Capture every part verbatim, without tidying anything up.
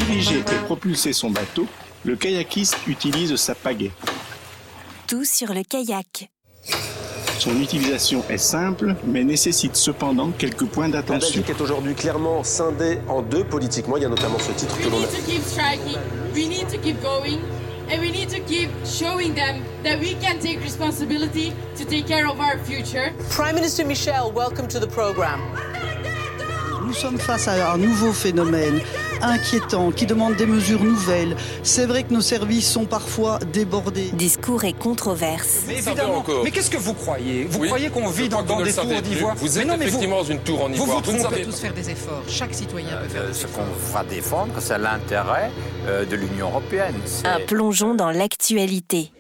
diriger et propulser son bateau, le kayakiste utilise sa pagaie. Tout sur le kayak. Son utilisation est simple, mais nécessite cependant quelques points La d'attention. Belgique est aujourd'hui clairement scindée en deux politiquement. Il y a notamment ce titre que We l'on a. need to keep striking, we need to keep going, and we need to keep showing them that we can take responsibility to take care of our future. Prime Minister Michel, welcome to the programme. Nous sommes face à un nouveau phénomène inquiétant qui demande des mesures nouvelles. C'est vrai que nos services sont parfois débordés. Discours et controverses. Mais évidemment, mais qu'est-ce que vous croyez Vous Oui. croyez qu'on vit dans, dans des tours d'ivoire? Vous êtes Mais non, mais effectivement dans une tour en vous ivoire. vous Vous ne trompez. savez- tous faire des efforts. Chaque citoyen peut faire Euh, des ce efforts. qu'on va défendre, c'est l'intérêt euh, de l'Union européenne. C'est- Un plongeon dans l'actualité.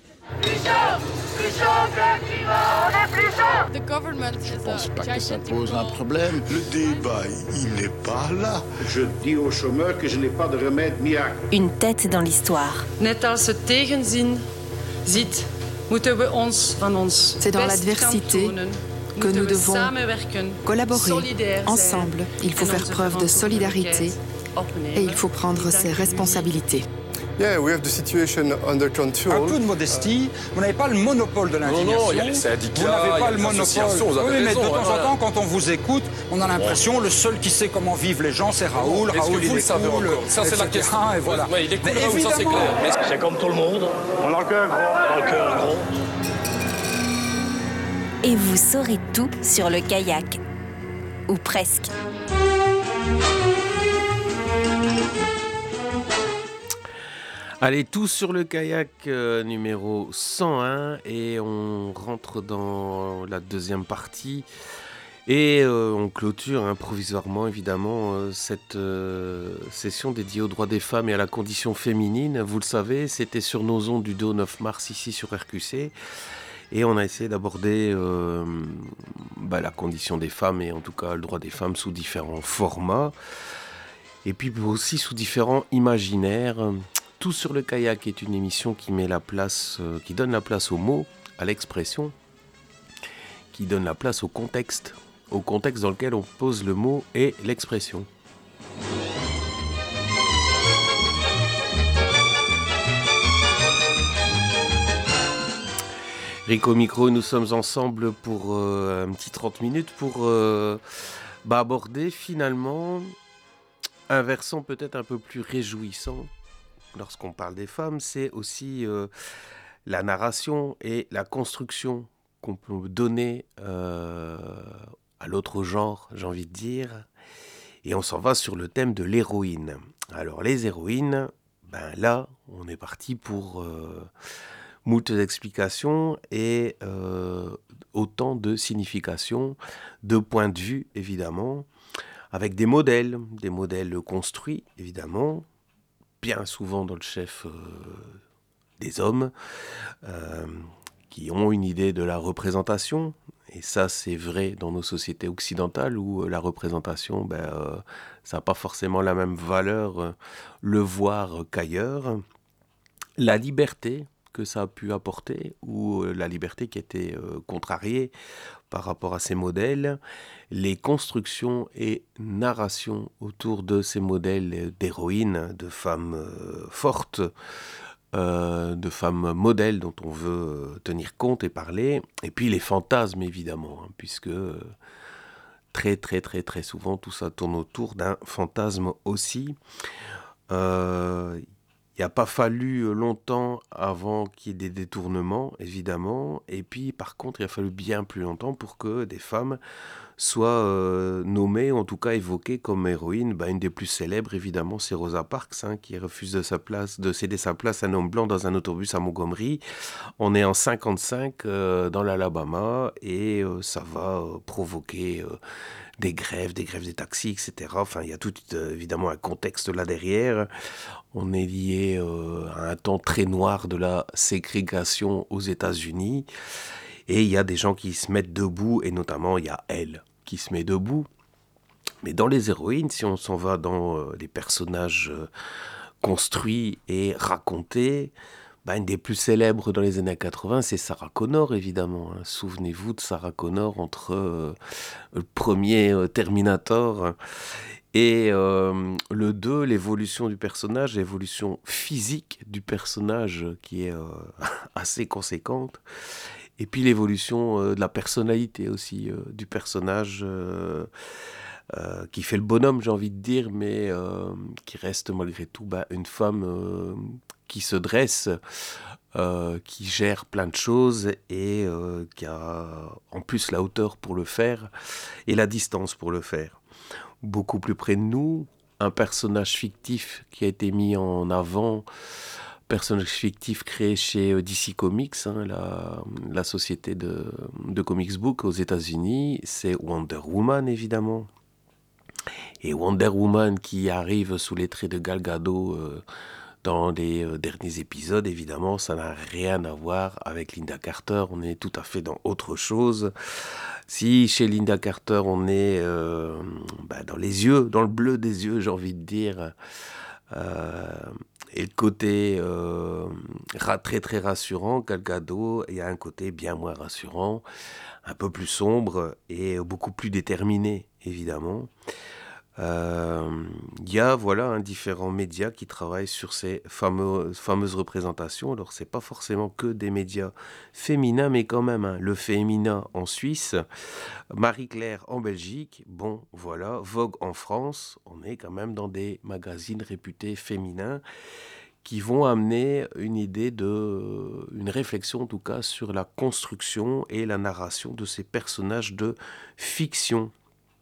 The government is a gigantic role. problème. Le débat, il n'est pas là. Je dis aux chômeurs que je n'ai pas de remède miracle. Une tête dans l'histoire. Net als het tegenzin ziet, moeten we ons van ons C'est dans best l'adversité gaan tonen. que Moeten nous we devons samenwerken, collaborer solidair zijn ensemble. Il faut en faire onze preuve de solidarité opnemen. et il faut prendre Ik ses dank u responsabilités. Yeah, we have the situation under control. Un peu de modestie. Vous n'avez pas le monopole de l'indignation. non, il y a les syndicats, Vous n'avez il y a pas le les monopole. associations, vous avez oui, mais raison, de temps hein, en voilà. temps, quand on vous écoute, on a l'impression le seul qui sait comment vivent les gens, c'est Raoul. Est-ce que Raoul, vous il le est savez cool, encore? Ça, c'est la et cetera, question. Et voilà. Ouais, il est cool, Mais Raoul, ça, c'est évidemment, clair. Mais est-ce que- C'est comme tout le monde. On a le cœur gros. On a le cœur gros. Et vous saurez tout sur le kayak. Ou presque. Allez, tous sur le kayak euh, numéro cent un et on rentre dans la deuxième partie et euh, on clôture hein, provisoirement évidemment euh, cette euh, session dédiée aux droits des femmes et à la condition féminine. Vous le savez, c'était sur nos ondes du deux au neuf mars ici sur R Q C et on a essayé d'aborder euh, bah, la condition des femmes et en tout cas le droit des femmes sous différents formats et puis aussi sous différents imaginaires. Tout sur le kayak est une émission qui met la place, euh, qui donne la place aux mots, à l'expression, qui donne la place au contexte, au contexte dans lequel on pose le mot et l'expression. Rico Micro, nous sommes ensemble pour euh, un petit trente minutes pour euh, bah, aborder finalement un versant peut-être un peu plus réjouissant. Lorsqu'on parle des femmes, c'est aussi euh, la narration et la construction qu'on peut donner euh, à l'autre genre, j'ai envie de dire. Et on s'en va sur le thème de l'héroïne. Alors les héroïnes, ben là, on est parti pour euh, moult explications et euh, autant de significations, de points de vue évidemment, avec des modèles, des modèles construits évidemment, bien souvent dans le chef euh, des hommes, euh, qui ont une idée de la représentation. Et ça, c'est vrai dans nos sociétés occidentales où euh, la représentation, ben, euh, ça n'a pas forcément la même valeur, euh, le voir euh, qu'ailleurs. La liberté que ça a pu apporter, ou euh, la liberté qui était euh, contrariée par rapport à ces modèles, les constructions et narrations autour de ces modèles d'héroïnes, de femmes euh, fortes, euh, de femmes modèles dont on veut euh, tenir compte et parler, et puis les fantasmes évidemment, hein, puisque euh, très très très très souvent tout ça tourne autour d'un fantasme aussi. Euh, Il n'a pas fallu longtemps avant qu'il y ait des détournements, évidemment. Et puis, par contre, il a fallu bien plus longtemps pour que des femmes soient euh, nommées, ou en tout cas évoquées comme héroïnes. Bah, une des plus célèbres, évidemment, c'est Rosa Parks, hein, qui refuse de, sa place, de céder sa place à un homme blanc dans un autobus à Montgomery. On est en cinquante-cinq euh, dans l'Alabama et euh, ça va euh, provoquer... Euh, des grèves, des grèves des taxis, et cetera. Enfin, il y a tout euh, évidemment un contexte là derrière. On est lié euh, à un temps très noir de la ségrégation aux États-Unis. Et il y a des gens qui se mettent debout, et notamment il y a elle qui se met debout. Mais dans les héroïnes, si on s'en va dans euh, les personnages euh, construits et racontés, bah, une des plus célèbres dans les années quatre-vingts, c'est Sarah Connor, évidemment. Hein. Souvenez-vous de Sarah Connor entre euh, le premier euh, Terminator Et euh, le deux, l'évolution du personnage, l'évolution physique du personnage qui est euh, assez conséquente. Et puis l'évolution euh, de la personnalité aussi euh, du personnage euh, euh, qui fait le bonhomme, j'ai envie de dire, mais euh, qui reste malgré tout bah, une femme euh, qui se dresse, euh, qui gère plein de choses et euh, qui a en plus la hauteur pour le faire et la distance pour le faire. Beaucoup plus près de nous, un personnage fictif qui a été mis en avant, personnage fictif créé chez D C Comics, hein, la, la société de, de comics book aux États-Unis, c'est Wonder Woman évidemment. Et Wonder Woman qui arrive sous les traits de Gal Gadot euh, dans les euh, derniers épisodes, évidemment, ça n'a rien à voir avec Linda Carter, on est tout à fait dans autre chose. Si chez Linda Carter, on est euh, bah, dans les yeux, dans le bleu des yeux, j'ai envie de dire, euh, et le côté euh, très très rassurant, Gal Gadot, il y a un côté bien moins rassurant, un peu plus sombre et beaucoup plus déterminé, évidemment. Euh, il y a voilà hein, différents médias qui travaillent sur ces fameux, fameuses représentations. Alors c'est pas forcément que des médias féminins, mais quand même hein, le féminin en Suisse, Marie-Claire en Belgique, bon voilà, Vogue en France, on est quand même dans des magazines réputés féminins qui vont amener une idée de, une réflexion en tout cas sur la construction et la narration de ces personnages de fiction.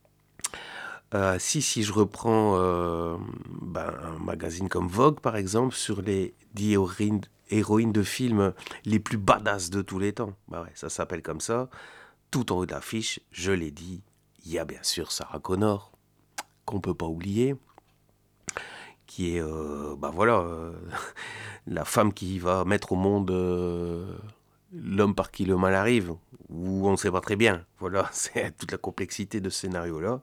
Euh, si, si je reprends euh, ben, un magazine comme Vogue, par exemple, sur les dix héroïnes, héroïnes de films les plus badass de tous les temps, bah ouais, ça s'appelle comme ça, tout en haut de l'affiche, je l'ai dit, il y a bien sûr Sarah Connor, qu'on ne peut pas oublier, qui est euh, bah voilà, euh, la femme qui va mettre au monde euh, l'homme par qui le mal arrive, ou on ne sait pas très bien, voilà, c'est toute la complexité de ce scénario-là.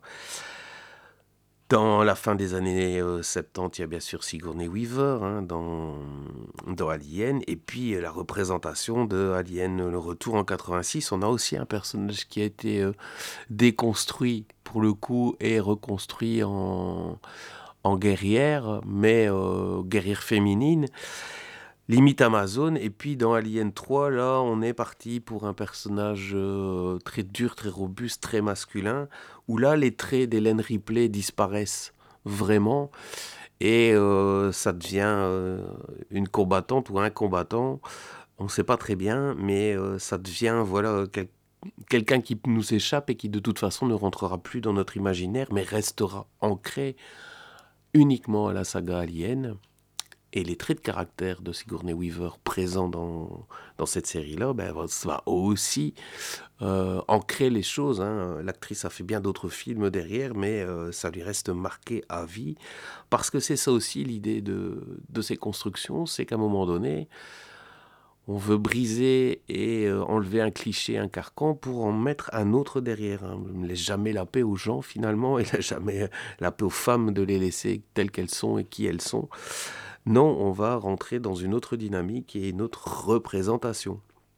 Dans la fin des années euh, soixante-dix, il y a bien sûr Sigourney Weaver hein, dans, dans Alien, et puis euh, la représentation de Alien, le retour en quatre-vingt-six. On a aussi un personnage qui a été euh, déconstruit pour le coup et reconstruit en, en guerrière, mais euh, guerrière féminine. Limite Amazon, et puis dans Alien trois, là, on est parti pour un personnage euh, très dur, très robuste, très masculin, où là, les traits d'Hélène Ripley disparaissent vraiment, et euh, ça devient euh, une combattante ou un combattant, on ne sait pas très bien, mais euh, ça devient, voilà, quel- quelqu'un qui nous échappe et qui, de toute façon, ne rentrera plus dans notre imaginaire, mais restera ancré uniquement à la saga Alien. Et les traits de caractère de Sigourney Weaver présents dans, dans cette série-là, ben, ça va aussi euh, ancrer les choses. Hein. L'actrice a fait bien d'autres films derrière, mais euh, ça lui reste marqué à vie. Parce que c'est ça aussi l'idée de, de ces constructions, c'est qu'à un moment donné, on veut briser et euh, enlever un cliché, un carcan, pour en mettre un autre derrière. Hein. On ne laisse jamais la paix aux gens, finalement, et laisse jamais la paix aux femmes de les laisser telles qu'elles sont et qui elles sont. Non, on va rentrer dans une autre dynamique et une autre représentation.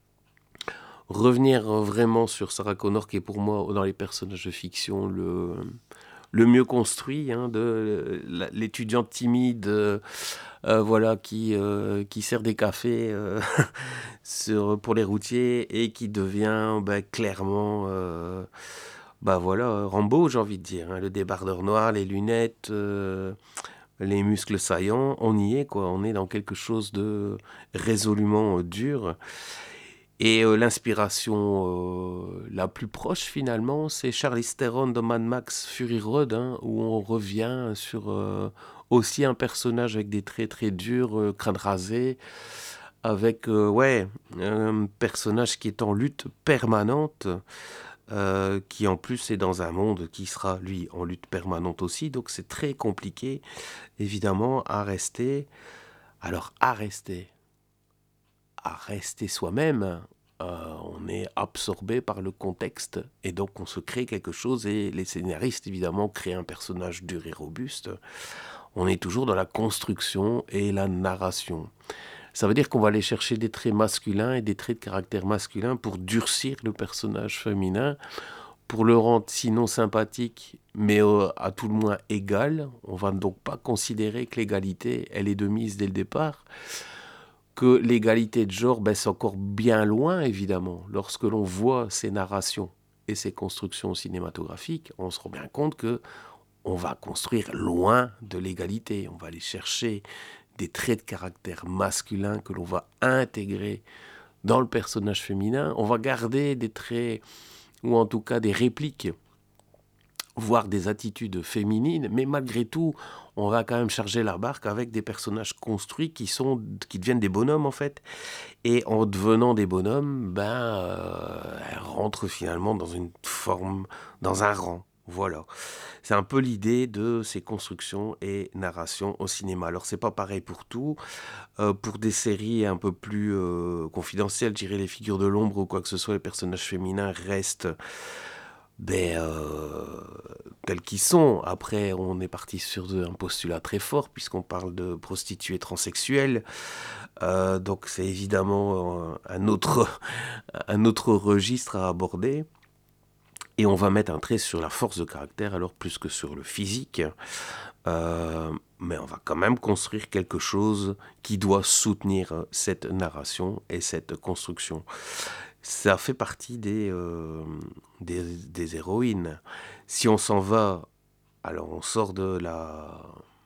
Revenir vraiment sur Sarah Connor, qui est pour moi, dans les personnages de fiction, le, le mieux construit, hein, de la- l'étudiante timide, euh, euh, voilà, qui, euh, qui sert des cafés euh, sur, pour les routiers et qui devient bah, clairement... euh, bah voilà, Rambo, j'ai envie de dire, hein, le débardeur noir, les lunettes... euh, les muscles saillants, on y est, quoi. On est dans quelque chose de résolument euh, dur. Et euh, l'inspiration euh, la plus proche, finalement, c'est Charlize Theron dans Mad Max Fury Road, hein, où on revient sur euh, aussi un personnage avec des traits très durs, euh, crâne rasé, avec euh, ouais, un personnage qui est en lutte permanente, euh, qui en plus est dans un monde qui sera, lui, en lutte permanente aussi. Donc c'est très compliqué, évidemment, à rester. Alors, à rester, à rester soi-même, euh, on est absorbé par le contexte, et donc on se crée quelque chose, et les scénaristes, évidemment, créent un personnage dur et robuste. On est toujours dans la construction et la narration. Ça veut dire qu'on va aller chercher des traits masculins et des traits de caractère masculin pour durcir le personnage féminin, pour le rendre sinon sympathique, mais euh, à tout le moins égal. On va donc pas considérer que l'égalité, elle est de mise dès le départ. Que l'égalité de genre, ben, c'est encore bien loin, évidemment. Lorsque l'on voit ces narrations et ces constructions cinématographiques, on se rend bien compte que on va construire loin de l'égalité. On va aller chercher des traits de caractère masculins que l'on va intégrer dans le personnage féminin. On va garder des traits, ou en tout cas des répliques, voire des attitudes féminines, mais malgré tout, on va quand même charger la barque avec des personnages construits qui sont, qui deviennent des bonhommes en fait. Et en devenant des bonhommes, ben, euh, elles rentrent finalement dans une forme, dans un rang. Voilà. C'est un peu l'idée de ces constructions et narrations au cinéma. Alors, c'est pas pareil pour tout. Euh, pour des séries un peu plus euh, confidentielles, je dirais les figures de l'ombre ou quoi que ce soit, les personnages féminins restent ben, euh, tels qu'ils sont. Après, on est parti sur un postulat très fort, puisqu'on parle de prostituées transsexuelles. Euh, donc, c'est évidemment un autre, un autre registre à aborder. Et on va mettre un trait sur la force de caractère, alors plus que sur le physique. Euh, mais on va quand même construire quelque chose qui doit soutenir cette narration et cette construction. Ça fait partie des, euh, des, des héroïnes. Si on s'en va, alors on sort de la,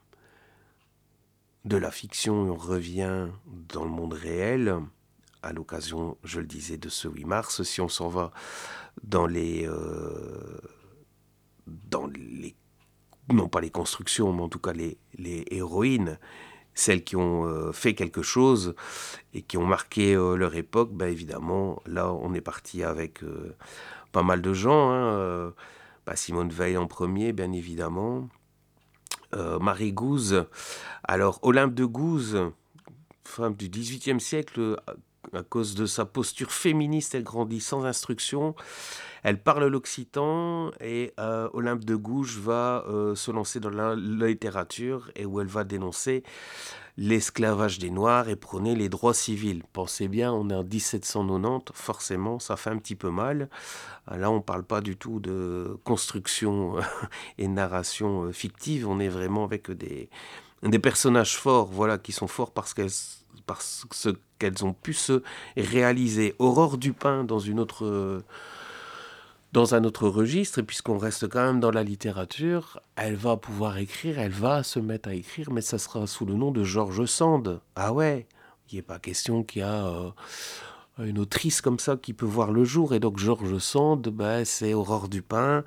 de la fiction et on revient dans le monde réel, à l'occasion, je le disais, de ce huit mars. Si on s'en va dans les, euh, dans les, non pas les constructions, mais en tout cas les, les héroïnes, celles qui ont euh, fait quelque chose et qui ont marqué euh, leur époque, ben évidemment, là on est parti avec euh, pas mal de gens, hein, euh, bah Simone Veil en premier, bien évidemment, euh, Marie Gouze. Alors Olympe de Gouze, femme du dix-huitième siècle, à cause de sa posture féministe, elle grandit sans instruction. Elle parle l'occitan et euh, Olympe de Gouges va euh, se lancer dans la, la littérature et où elle va dénoncer l'esclavage des Noirs et prôner les droits civils. Pensez bien, on est en dix-sept cent quatre-vingt-dix, forcément, ça fait un petit peu mal. Là, on ne parle pas du tout de construction et narration fictive, on est vraiment avec des, des personnages forts, voilà, qui sont forts parce qu'elles parce qu'elles ont pu se réaliser. Aurore Dupin dans une autre, dans un autre registre, et puisqu'on reste quand même dans la littérature, elle va pouvoir écrire, elle va se mettre à écrire, mais ça sera sous le nom de George Sand. Ah ouais, il n'est pas question qu'il y a euh, une autrice comme ça qui peut voir le jour, et donc George Sand, ben, c'est Aurore Dupin.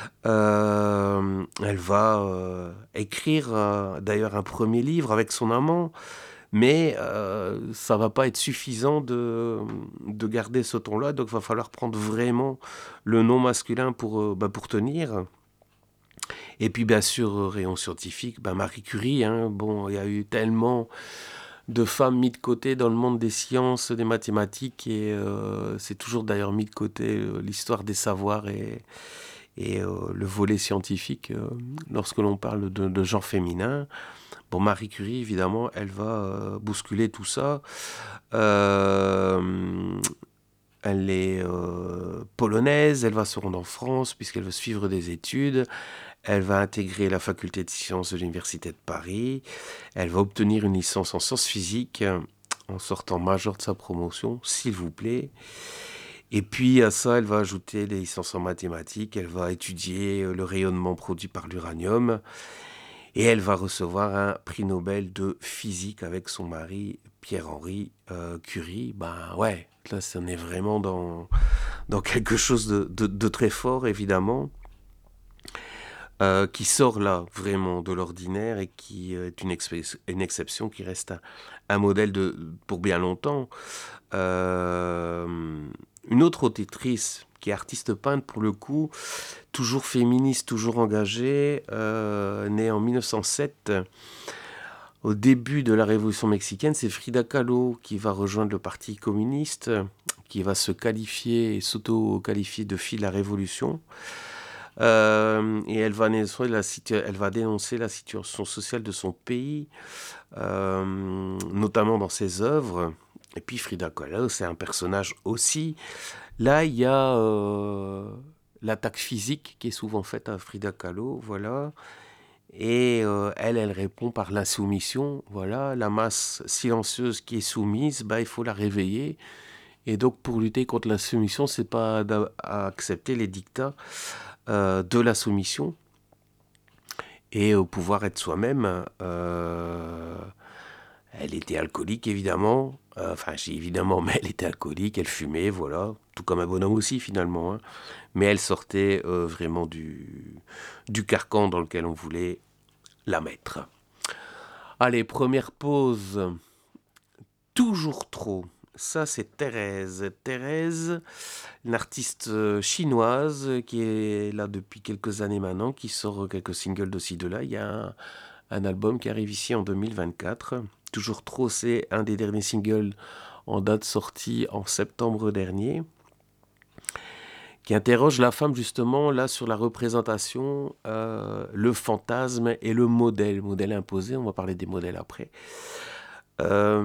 Euh, elle va euh, écrire euh, d'ailleurs un premier livre avec son amant, mais euh, ça va pas être suffisant de, de garder ce ton-là, donc il va falloir prendre vraiment le nom masculin pour, euh, bah, pour tenir. Et puis bien sûr, rayon scientifique, bah, Marie Curie, hein, bon, il y a eu tellement de femmes mises de côté dans le monde des sciences, des mathématiques, et euh, c'est toujours d'ailleurs mis de côté euh, l'histoire des savoirs et, et euh, le volet scientifique euh, lorsque l'on parle de, de genre féminin. Bon, Marie Curie, évidemment, elle va euh, bousculer tout ça. Euh, elle est euh, polonaise, elle va se rendre en France puisqu'elle veut suivre des études. Elle va intégrer la faculté de sciences de l'Université de Paris. Elle va obtenir une licence en sciences physiques en sortant major de sa promotion, s'il vous plaît. Et puis à ça, elle va ajouter des licences en mathématiques. Elle va étudier le rayonnement produit par l'uranium. Et elle va recevoir un prix Nobel de physique avec son mari Pierre-Henri euh, Curie. Ben ouais, là, on est vraiment dans, dans quelque chose de, de, de très fort, évidemment, euh, qui sort là vraiment de l'ordinaire et qui est une, expe- une exception qui reste un, un modèle de, pour bien longtemps. Euh, une autre autrice qui est artiste peintre pour le coup, toujours féministe, toujours engagée, euh, née en mille neuf cent sept, au début de la Révolution mexicaine, c'est Frida Kahlo qui va rejoindre le Parti communiste, qui va se qualifier et s'auto-qualifier de fille de la Révolution. Euh, et elle va, dénoncer la situa- elle va dénoncer la situation sociale de son pays, euh, notamment dans ses œuvres. Et puis Frida Kahlo, c'est un personnage aussi. Là, il y a, euh, l'attaque physique qui est souvent faite à Frida Kahlo, voilà. Et euh, elle, elle répond par l'insoumission, voilà. La masse silencieuse qui est soumise, bah, il faut la réveiller. Et donc, pour lutter contre la soumission, c'est pas d'accepter les dictats euh, de la soumission et euh, pouvoir être soi-même. Euh, elle était alcoolique, évidemment. Euh, enfin, j'ai évidemment, mais elle était alcoolique, elle fumait, voilà. Tout comme un bonhomme aussi, finalement. Hein. Mais elle sortait euh, vraiment du, du carcan dans lequel on voulait la mettre. Allez, première pause. Toujours trop. Ça, c'est Thérèse. Thérèse, une artiste chinoise qui est là depuis quelques années maintenant, qui sort quelques singles de-ci de-là. Il y a un, un album qui arrive ici en deux mille vingt-quatre. Toujours trop, c'est un des derniers singles en date sortie en septembre dernier, qui interroge la femme justement là sur la représentation, euh, le fantasme et le modèle, modèle imposé. On va parler des modèles après. Euh,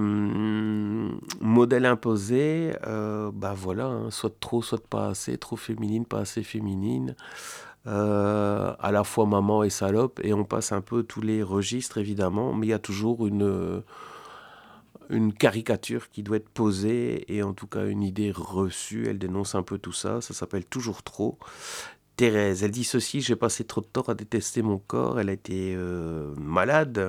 modèle imposé, euh, bah voilà, hein, soit trop, soit pas assez, trop féminine, pas assez féminine, euh, à la fois maman et salope, et on passe un peu tous les registres évidemment, mais il y a toujours une, une caricature qui doit être posée, et en tout cas une idée reçue. Elle dénonce un peu tout ça, ça s'appelle Toujours trop. Thérèse, elle dit ceci: j'ai passé trop de temps à détester mon corps. Elle a été euh, malade,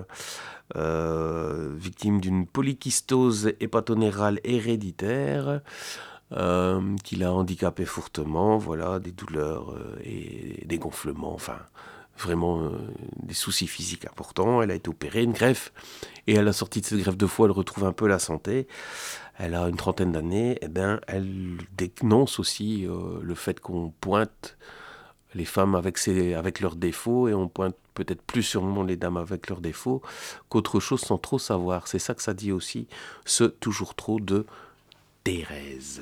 euh, victime d'une polykystose hépatonérale héréditaire euh, qui l'a handicapée fortement. Voilà, des douleurs euh, et des gonflements, enfin vraiment euh, des soucis physiques importants. Elle a été opérée, une greffe, et à la sortie de cette greffe de foie, elle retrouve un peu la santé. Elle a une trentaine d'années, et ben elle dénonce aussi euh, le fait qu'on pointe les femmes avec, ses, avec leurs défauts, et on pointe peut-être plus sûrement les dames avec leurs défauts qu'autre chose sans trop savoir. C'est ça que ça dit aussi, ce Toujours trop de Thérèse.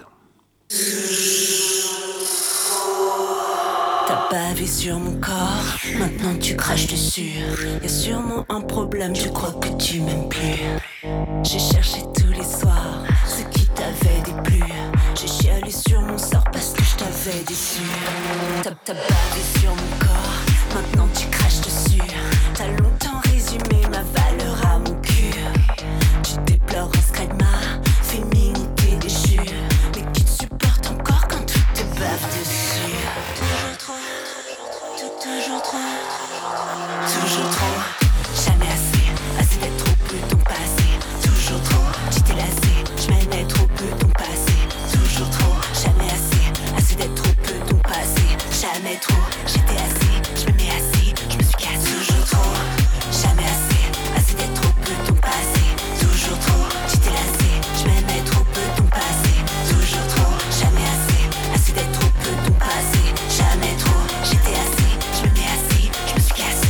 T'as bavé sur mon corps, maintenant tu craches dessus. Y'a sûrement un problème, tu crois que tu m'aimes plus. J'ai cherché tous les soirs ce qui t'avait déplu. J'ai chialé sur mon sort parce que je t'avais déçu. T'as, t'as bavé sur mon corps, maintenant tu craches dessus. T'as longtemps résumé ma valeur à mon cul. Tu déplores un scred ma féminité déchue, mais qui te supporte encore quand tout te bave dessus. Toujours trop, tout, toujours trop, toujours trop, jamais assez, assez d'être trop peu ton passé. Toujours trop, tu t'es lassé, je m'aimais trop peu ton passé. Toujours trop, jamais assez, assez d'être trop peu ton passé. Jamais trop, j'étais assez, je m'aimais assez, je me suis cassé. Toujours trop, jamais assez, assez d'être trop peu ton passé. Toujours trop, tu t'es lassé, je m'aimais trop peu ton passé. Toujours trop, jamais assez, assez d'être trop peu ton passé. Jamais trop, j'étais assez, je m'aimais assez, je me suis cassé.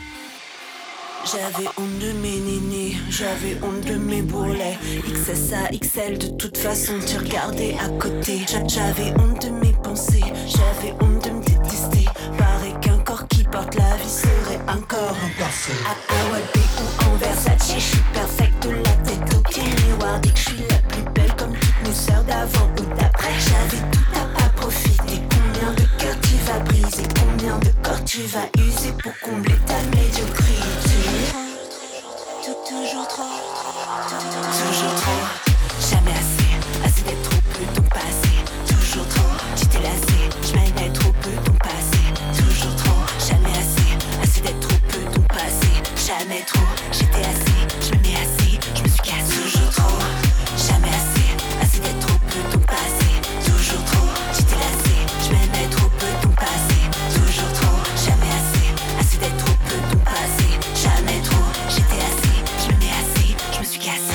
J'avais honte de mes nénés, j'avais honte de mes bourrelets. X S A, X L, de toute façon tu regardais à côté. J'avais honte de mes pensées, j'avais honte de me détester. Paraît qu'un corps qui porte la vie serait un corps imparfait. À Awabi ou en Versace, je suis perfecte de la tête au pied. Miroir, dès que je suis la plus belle comme toutes mes sœurs d'avant ou d'après. J'avais tout à pas profiter. Combien de cœurs tu vas briser, combien de corps tu vas user pour combler ta médiocrité. Tout, toujours trop, toujours trop, jamais assez, assez d'être trop peu ton passé. Toujours trop, tu t'es lassé, je m'aimais trop peu ton passé. Toujours trop, jamais assez, assez d'être trop peu ton passé. Jamais trop, j'étais assez, je m'aimais assez, je me suis cassé. Toujours trop, jamais assez, assez d'être trop peu ton passé. Toujours trop, tu t'es lassé, je m'aimais trop peu ton passé. Toujours trop, jamais assez, assez d'être trop peu ton passé. Jamais trop, j'étais assez, je m'aimais assez, je me suis cassé.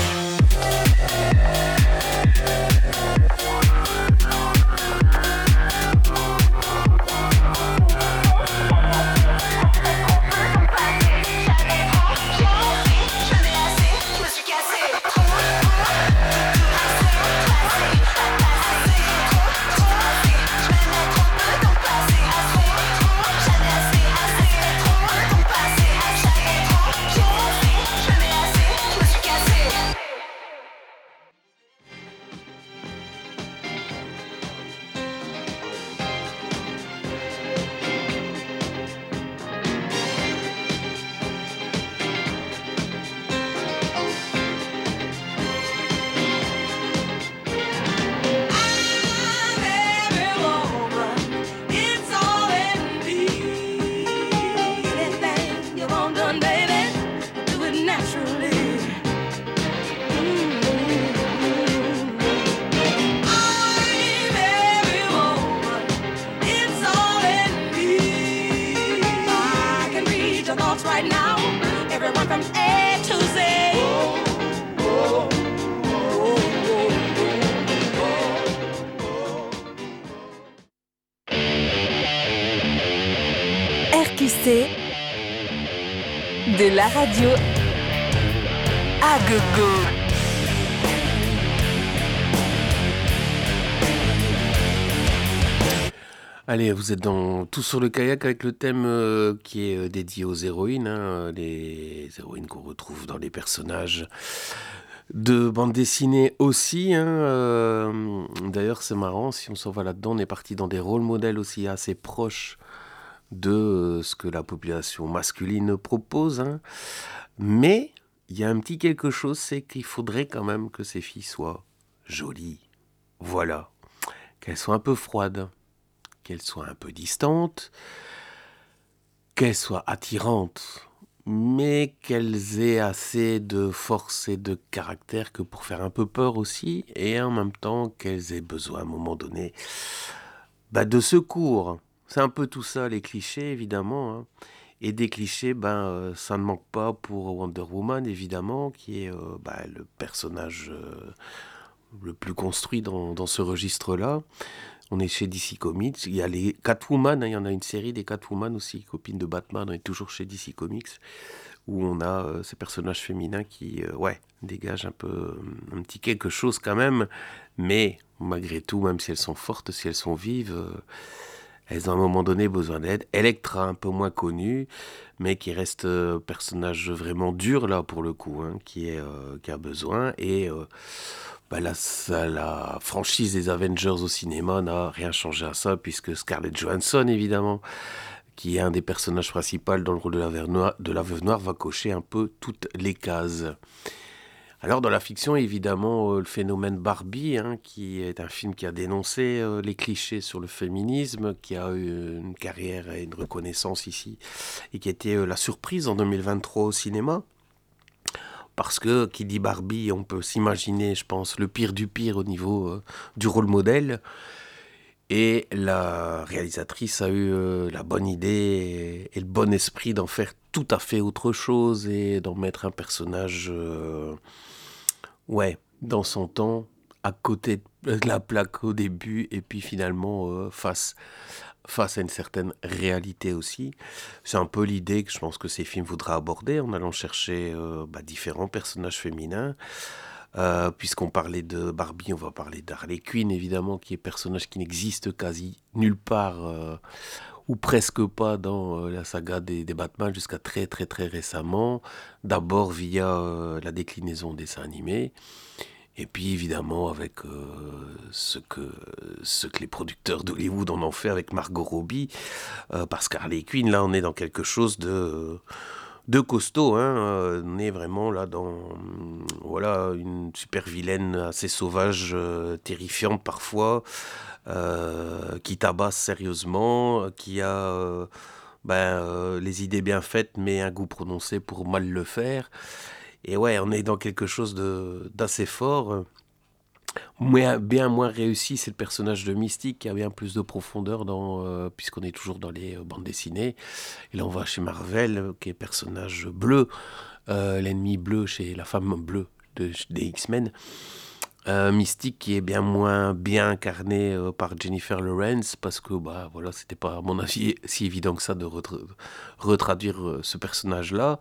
Jamais assez, want from A to Z. R Q C, de la radio à gogo. Allez, vous êtes dans Tout sur le kayak avec le thème euh, qui est euh, dédié aux héroïnes, hein, les héroïnes qu'on retrouve dans les personnages de bande dessinée aussi. Hein, euh, d'ailleurs, c'est marrant, si on s'en va là-dedans, on est parti dans des rôles modèles aussi assez proches de euh, ce que la population masculine propose. Hein. Mais il y a un petit quelque chose, c'est qu'il faudrait quand même que ces filles soient jolies. Voilà, qu'elles soient un peu froides, qu'elles soient un peu distantes, qu'elles soient attirantes, mais qu'elles aient assez de force et de caractère que pour faire un peu peur aussi, et en même temps qu'elles aient besoin à un moment donné bah, de secours. C'est un peu tout ça, les clichés, évidemment. Hein. Et des clichés, ben, euh, ça ne manque pas pour Wonder Woman, évidemment, qui est euh, bah, le personnage euh, le plus construit dans, dans ce registre-là. On est chez D C Comics. Il y a les Catwoman, hein, il y en a une série des Catwoman aussi, copine de Batman. On est toujours chez D C Comics, où on a euh, ces personnages féminins qui, euh, ouais, dégagent un peu, euh, un petit quelque chose quand même. Mais malgré tout, même si elles sont fortes, si elles sont vives, euh, elles ont à un moment donné besoin d'aide. Elektra, un peu moins connue, mais qui reste euh, personnage vraiment dur là pour le coup, hein, qui, est, euh, qui a besoin. Et euh, bah, la, ça, la franchise des Avengers au cinéma n'a rien changé à ça, puisque Scarlett Johansson, évidemment, qui est un des personnages principaux dans le rôle de la, Veuve Noire, de la Veuve Noire, va cocher un peu toutes les cases. Alors dans la fiction, évidemment, euh, le phénomène Barbie, hein, qui est un film qui a dénoncé euh, les clichés sur le féminisme, qui a eu une carrière et une reconnaissance ici, et qui a été euh, la surprise en deux mille vingt-trois au cinéma. Parce que, qui dit Barbie, on peut s'imaginer, je pense, le pire du pire au niveau euh, du rôle modèle. Et la réalisatrice a eu euh, la bonne idée et, et le bon esprit d'en faire tout à fait autre chose et d'en mettre un personnage, euh, ouais, dans son temps, à côté de la plaque au début et puis finalement euh, face, face à une certaine réalité aussi. C'est un peu l'idée que je pense que ces films voudraient aborder en allant chercher euh, bah, différents personnages féminins. Euh, puisqu'on parlait de Barbie, on va parler d'Harley Quinn, évidemment, qui est un personnage qui n'existe quasi nulle part, euh, ou presque pas dans euh, la saga des, des Batman, jusqu'à très très très récemment. D'abord via euh, la déclinaison des dessins animés, et puis évidemment avec euh, ce, que, ce que les producteurs d'Hollywood en ont fait avec Margot Robbie, euh, parce qu'Harley Quinn, là, on est dans quelque chose de... Euh, de costaud, hein, euh, on est vraiment là dans euh, voilà, une super vilaine assez sauvage, euh, terrifiante parfois, euh, qui tabasse sérieusement, qui a euh, ben, euh, les idées bien faites mais un goût prononcé pour mal le faire. Et ouais, on est dans quelque chose de, d'assez fort. Moins, bien moins réussi, c'est le personnage de Mystique qui a bien plus de profondeur dans, euh, puisqu'on est toujours dans les euh, bandes dessinées. Et là, on va chez Marvel, euh, qui est personnage bleu, euh, l'ennemi bleu chez la femme bleue de, des X-Men. Euh, Mystique qui est bien moins bien incarné euh, par Jennifer Lawrence, parce que bah, voilà, c'était pas, à mon avis, si évident que ça de retra- retraduire euh, ce personnage-là,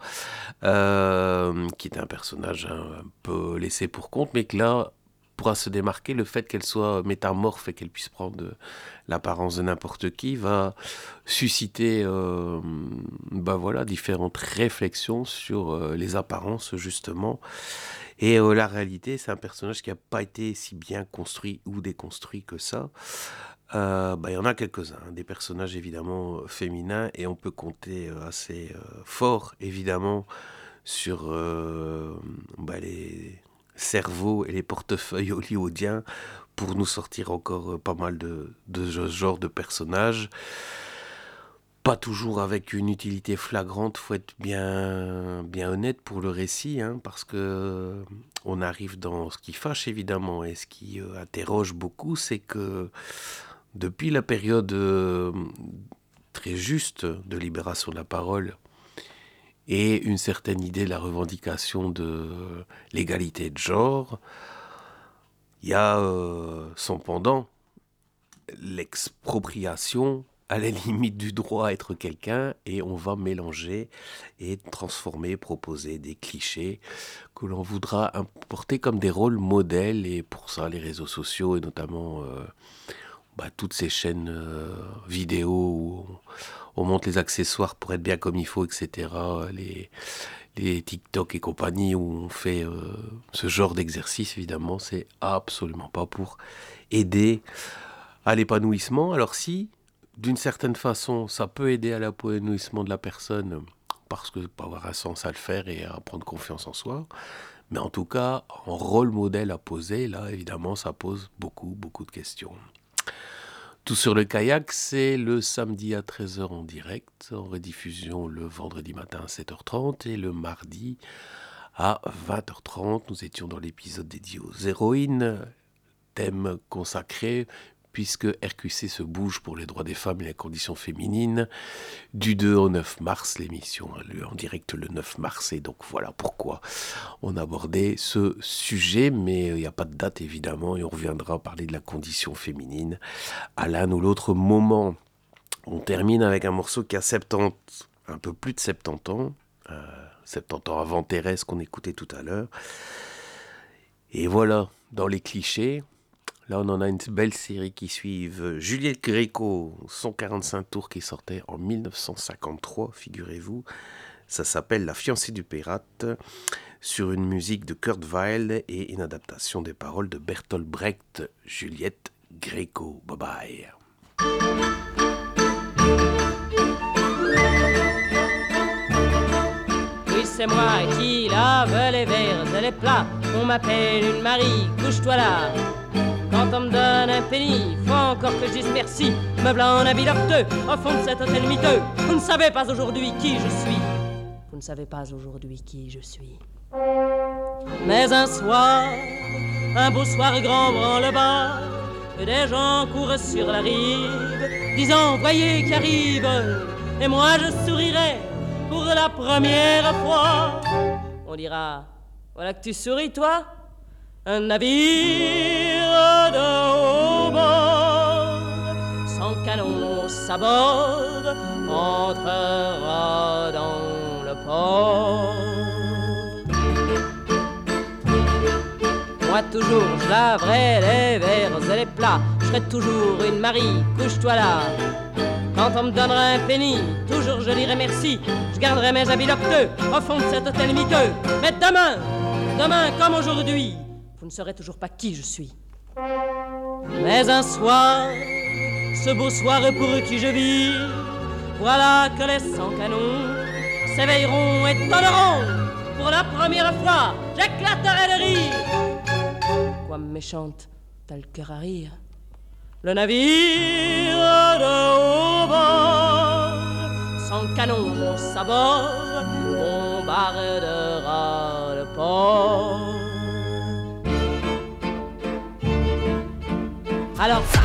euh, qui est un personnage hein, un peu laissé pour compte, mais que là, pourra se démarquer, le fait qu'elle soit métamorphe et qu'elle puisse prendre l'apparence de n'importe qui va susciter euh, bah voilà, différentes réflexions sur euh, les apparences justement. Et euh, la réalité, c'est un personnage qui n'a pas été si bien construit ou déconstruit que ça. Euh, bah, y en a quelques-uns, hein, des personnages évidemment féminins, et on peut compter euh, assez euh, fort évidemment sur euh, bah, les... cerveau et les portefeuilles hollywoodiens pour nous sortir encore pas mal de, de ce genre de personnages. Pas toujours avec une utilité flagrante, faut être bien, bien honnête pour le récit, hein, parce que on arrive dans ce qui fâche évidemment et ce qui euh, interroge beaucoup, c'est que depuis la période euh, très juste de libération de la parole et une certaine idée de la revendication de l'égalité de genre, il y a euh, son pendant, l'expropriation à la limite du droit à être quelqu'un, et on va mélanger et transformer, proposer des clichés que l'on voudra importer comme des rôles modèles, et pour ça les réseaux sociaux et notamment euh, bah, toutes ces chaînes euh, vidéo où on, on monte les accessoires pour être bien comme il faut, et cetera, les, les TikTok et compagnie où on fait euh, ce genre d'exercice, évidemment, c'est absolument pas pour aider à l'épanouissement. Alors si, d'une certaine façon, ça peut aider à l'épanouissement de la personne, parce que ça peut avoir un sens à le faire et à prendre confiance en soi, mais en tout cas, en rôle modèle à poser, là, évidemment, ça pose beaucoup, beaucoup de questions. Tout sur le kayak, c'est le samedi à treize heures en direct, en rediffusion le vendredi matin à sept heures trente et le mardi à vingt heures trente. Nous étions dans l'épisode dédié aux héroïnes, thème consacré puisque R Q C se bouge pour les droits des femmes et la condition féminine. Du deux au neuf mars, l'émission a lieu en direct le neuf mars, et donc voilà pourquoi on abordait ce sujet, mais il n'y a pas de date évidemment, et on reviendra parler de la condition féminine à l'un ou l'autre moment. On termine avec un morceau qui a soixante-dix, un peu plus de soixante-dix ans, euh, soixante-dix ans avant Thérèse qu'on écoutait tout à l'heure. Et voilà, dans les clichés, là, on en a une belle série qui suivent. Juliette Gréco, cent quarante-cinq tours, qui sortait en mille neuf cent cinquante-trois, figurez-vous. Ça s'appelle La fiancée du pirate, sur une musique de Kurt Weill et une adaptation des paroles de Bertolt Brecht. Juliette Gréco, bye bye. Oui, c'est moi qui lave les verres et les plats. On m'appelle une Marie, couche-toi là. Quand on me donne un penny, faut encore que je dise merci. Me blanc en habit docteux, au fond de cet hôtel miteux. Vous ne savez pas aujourd'hui qui je suis. Vous ne savez pas aujourd'hui qui je suis. Mais un soir, un beau soir grand branle-bas, que des gens courent sur la rive, disant voyez qui arrive. Et moi je sourirai pour la première fois. On dira, voilà que tu souris toi. Un navire de haut bord, sans canon s'aborde, entrera dans le port. Moi toujours je laverai les verres et les plats, je serai toujours une Marie, couche-toi là. Quand on me donnera un penny, toujours je dirai merci, je garderai mes habits docteux au fond de cet hôtel miteux. Mais demain, demain comme aujourd'hui, vous ne saurez toujours pas qui je suis. Mais un soir, ce beau soir pour qui je vis, voilà que les cent canons s'éveilleront et tonneront. Pour la première fois, j'éclaterai de rire. Quoi méchante, t'as le cœur à rire. Le navire de haut bord, sans canon s'aborde, bombardera le port. Alors